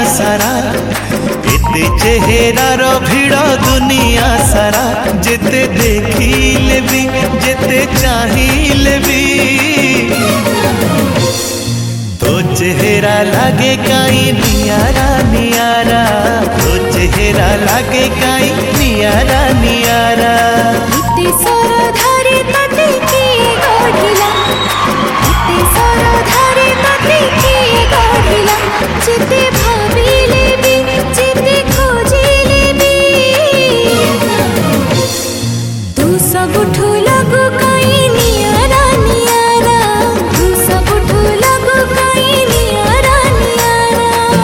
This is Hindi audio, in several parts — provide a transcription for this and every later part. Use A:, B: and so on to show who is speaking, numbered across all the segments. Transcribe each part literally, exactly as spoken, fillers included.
A: सारा एते चेहरार भिड़ दुनिया सारा जेते देखिले भी जेते चाहिले भी तो चेहरा लागे काई नियारा नियारा तो चेहरा लागे काई नियारा नियारा
B: इते सरधारी तते की गढ़िला इते सरधारी तते की गढ़िला जेते भाबिले भी जेते खोजिले भी तू सबुठु लगु काई नियारा नियारा तू सबुठु लगु काई नियारा नियारा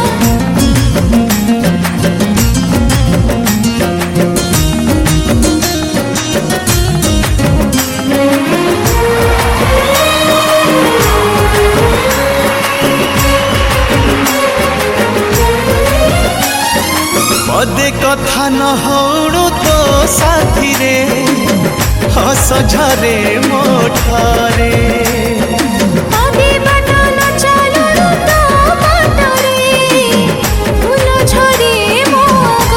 A: पदे कथा न होणु तो साथी रे हस झरे मोठरे
B: पदे बाटा न चलणु तो बाटरे फूल झरे मो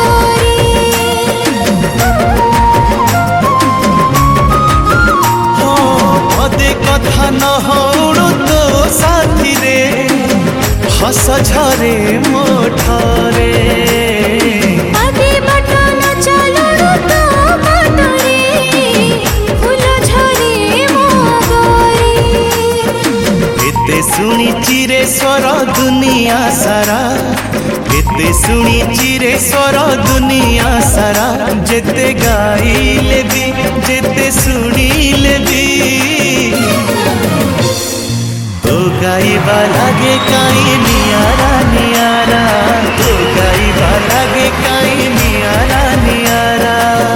A: हो पदे कथा न होणु तो साथी रे हस झरे मोठरे
B: पदे बाटा न चलणु तो बाटरे फूल झरे मो
A: एते सुनी चिरे स्वर दुनिया सारा एते सुनी चिरे स्वर दुनिया सारा जेते गाइले भी जेते सुनिले भी तो गाइबा लागे काई नियारा नियारा तो गाइबा लागे काई नियारा नियारा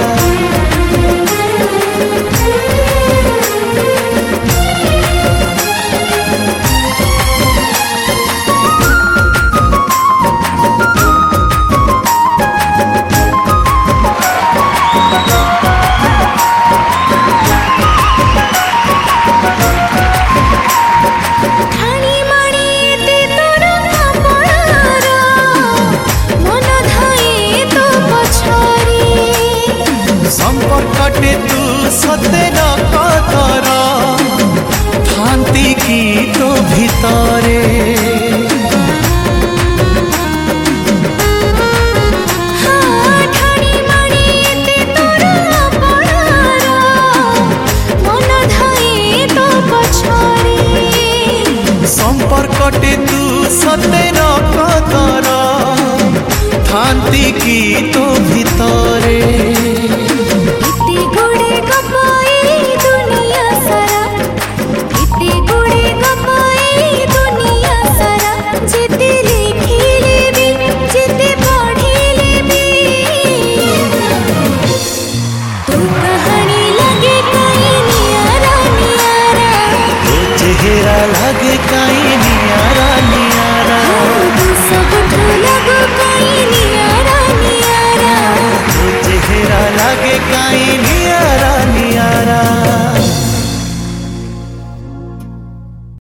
B: ठाणी माणी एते तोर कपड़ार मन धाए तो पछारी
A: संपर्कटे तू सतेर कतर थांती की तो भितरे
B: हाँ ठाणी माणी एते तोर कपड़ार मन धाए तो पछारी
A: संपर्कटे तू सतेर कतर थांती की तो भितरे
B: इते गुड़े गपाई दुनिया सारा इते गुड़े गपाई दुनिया सारा जेते लिखिले भी जेते पढ़िले भी तू कहानी लगे काई नियारा नियारा
A: तो चेहरा लागे काई नियारा नियारा
B: तू सबुठु लगु काई नियारा नियारा
A: तो चेहरा लागे काई